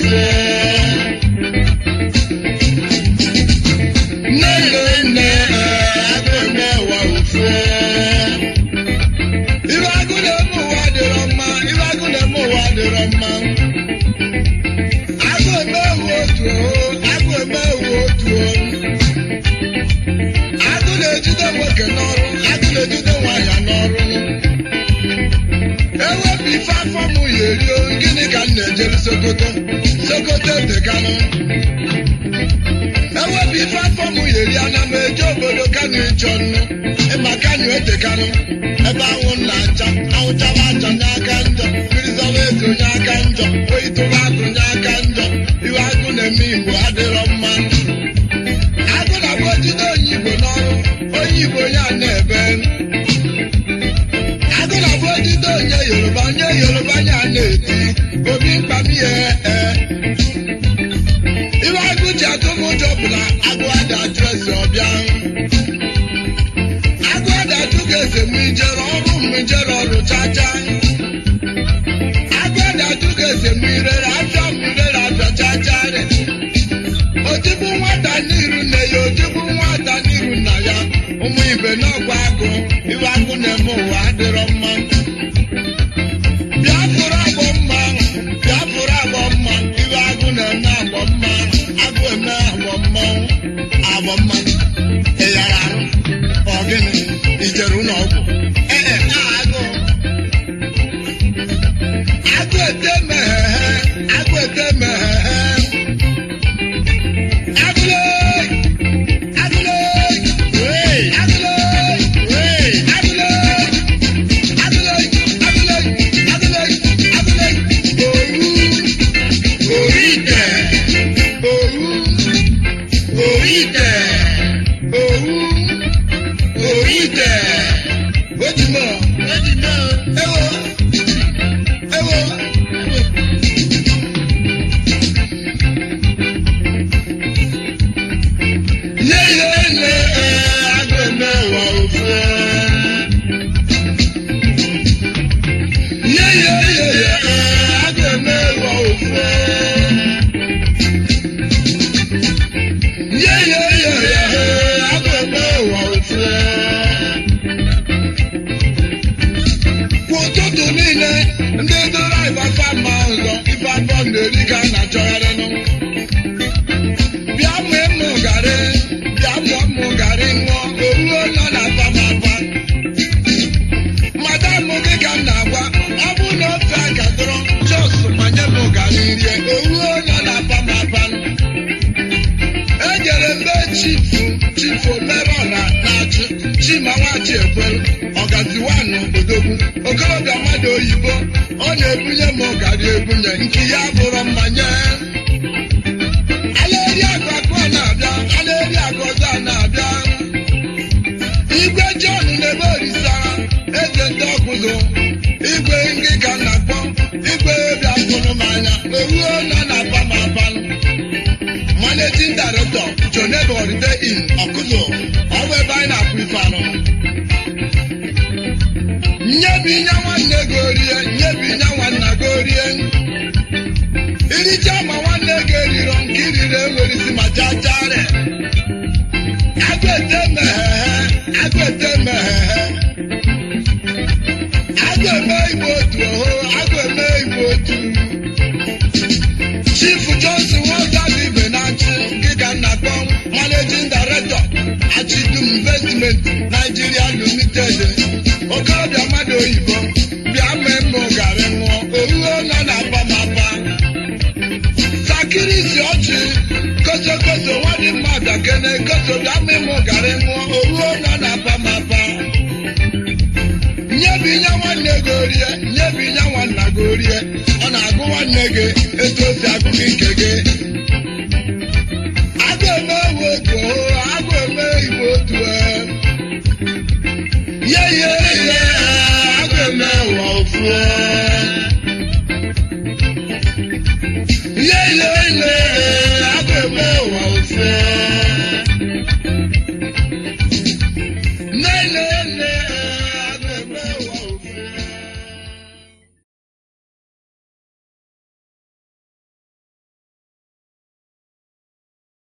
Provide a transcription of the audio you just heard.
Sokoto de Kano. Ewe bi platform yeri ana mejo obodo Kano ichonu. Ema Kano de Kano. Ebe awụ na acha, awụ chaba acha n'aka njọ. Mmiri zọwa ezo n'aka njọ. Oyi tụwa agụ n'aka njọ. Iwe agụ na-eme Igbo adịrọ mma. Agụ na-abụ ojide onye Igbo n'ọrụ. Onye Igbo ya na-ebe. Agụ na-abụ ojide onye Yoruba ya na-eti. Obi mkpami iwe agụ ji atụmụjọ bụla agụ ada adresị ọbịa agụ ada atụ ga-eze m ijere ọrụ chacha agụ ada atụ ga-eze m irere afịa chacha otigbu nwata n'iru nne ya otigbu nwata n'iru nna ya ụmụ ibe n'ọgwa agụ iwe agụ na-eme ụwa adịrọ mma Biafra agbọ mma iwe agụ na-eme agbọ mma agụ eme agbọ mma ịyara arụ ọgịnị ijere ụlọọgwụ agụ ete meghehe okorobịa mmadụ oyibo ọ na-ebunye m ọgara ebunye nke ya bụrụ mmanya alaeri akụ ọzọ na-abịa igwe John na-ebe orisa eze ndị ọkụzụ igwe ngị ka na-akpọ igwe bịa fụrụ m anya ewuo nọ na apamapalụ managing director Jonebe Oride in Ọkụzụ ọbụ ebe anyị na-akpụ ife anụ nyebinya nwanne gorie nyebinya nwanna gorie iricha ma nwanne ga-eriro nke irire nwere isi ma chachare agụete mehehe agụ eme Igbo otu otu Chief Johnson Nwazabi ibe na-achị nkịka nnakpọ managing director Achidum Investment Nigeria Limited okorobịa mmadụ oyibo bịa mee mma ụgarị nwụọ owuwe nọ na apamapa sakirisi ọchị kosokoso nwadị mmadụ kene koso bịa mee mma ụgarị nwụọ owuwe nọ na apamapa nyebinya nwanne gorie nyebinya nwanna gorie ọ na-agụ nwanne gị etu o si agụ gị nke gị agụ eme Igbo otu agụ eme ụwa ofu agụ eme ụwa ofu